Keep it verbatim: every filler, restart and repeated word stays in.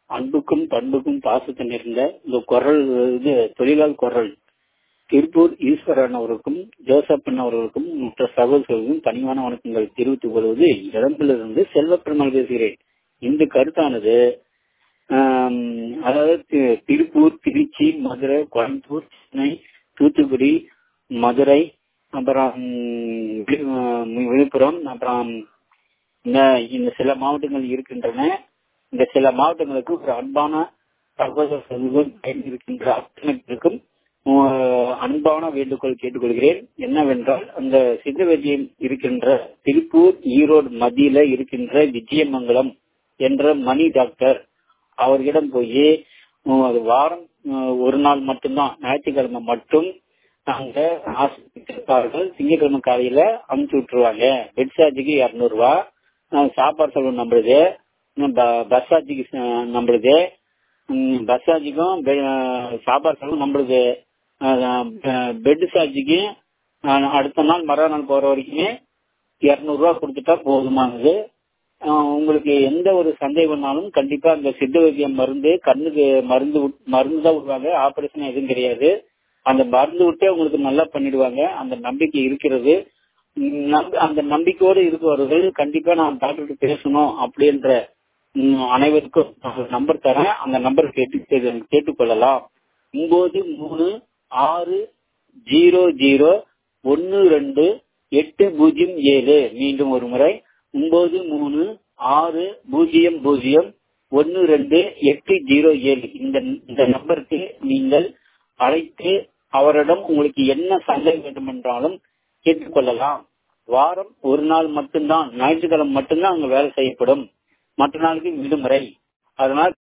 அன்புக்கும் பண்புக்கும் பாசத்தை நிறைந்த இந்த குரல் இது தொழிலாளர் குரல் திருப்பூர் ஈஸ்வரன் அவருக்கும் ஜோசப்பன் அவர்களுக்கும் மற்ற சகோதரர்களுக்கும் பணிவான வணக்கங்கள் தெரிவித்துக் கொள்வது இடம்பிலிருந்து செல்வப்பெருமாள் பேசுகிறேன். இந்த கருத்தானது அதாவது திருப்பூர், திருச்சி, மதுரை, கோயம்புத்தூர், சென்னை, தூத்துக்குடி, மதுரை, அப்புறம் விழுப்புரம், அப்புறம் இந்த சில மாவட்டங்கள் இருக்கின்றன. இந்த சில மாவட்டங்களுக்கு ஒரு அன்பான சகோதரர்கள் இருக்கின்ற அத்தனைக்கும் அன்பான வேண்டுகோள் கேட்டுக்கொள்கிறேன். என்னவென்றால், அந்த சித்த வைத்தியம் இருக்கின்ற திருப்பூர், ஈரோடு மத்தியில இருக்கின்ற விஜயமங்கலம் என்ற மணி டாக்டர் அவர்களிடம் போய் வாரம் ஒரு நாள் மட்டும்தான், ஞாயிற்றுக்கிழமை மட்டும் நாங்க ஆசிரியர்கள் திங்கட்கிழமை காலையில அனுப்பிச்சு விட்டுருவாங்க. பெட் சார்ஜுக்கு இருநூறு ரூபா, சாப்பாடு செலவு நம்மளுது, பஸ் சார்ஜுக்கு நம்மளுது, பஸ் சார்ஜுக்கும் சாப்பாடு செலவு நம்மளுது, பெட் சார்ஜுக்கு அடுத்த நாள் மறுநாள் போற வரைக்குமே இருநூறு ரூபா கொடுத்துட்டா போதுமானது. உங்களுக்கு எந்த ஒரு சந்தேகம்னாலும் கண்டிப்பா அந்த சித்த வைத்தியம் மருந்து கண்ணுக்கு மருந்து மருந்து தான் விடுவாங்க, ஆபரேஷன் எதுவும் கிடையாது. அந்த மருந்து விட்டே உங்களுக்கு நல்லா பண்ணிடுவாங்க. அந்த நம்பிக்கை இருக்கிறது. அந்த நம்பிக்கையோடு இருப்பவர்கள் கண்டிப்பா நான் டாக்டர் பேசணும் அப்படின்ற அனைவருக்கும் நம்பர் தரேன். அந்த நம்பர் கேட்டு கேட்டுக்கொள்ளலாம். ஒன்பது மூணு ஆறு ஜீரோ ஜீரோ ஒன்னு ரெண்டு எட்டு பூஜ்ஜியம் ஏழு. மீண்டும் ஒரு முறை ஒன்பது மூணு ஆறு பூஜ்ஜியம் பூஜ்ஜியம் ஒன்னு ரெண்டு எட்டு ஜீரோ ஏழு. இந்த இந்த நம்பருக்கு நீங்கள் அழைத்து அவரிடம் உங்களுக்கு என்ன சந்தேகம் வேண்டும் என்றாலும் கேட்டுக்கொள்ளலாம். வாரம் ஒரு நாள் மட்டும்தான், ஞாயிற்றுக்கிழமை மட்டும்தான் அங்க வேலை செய்யப்படும். மற்ற நாளுக்கு விடுமுறை. அதனால்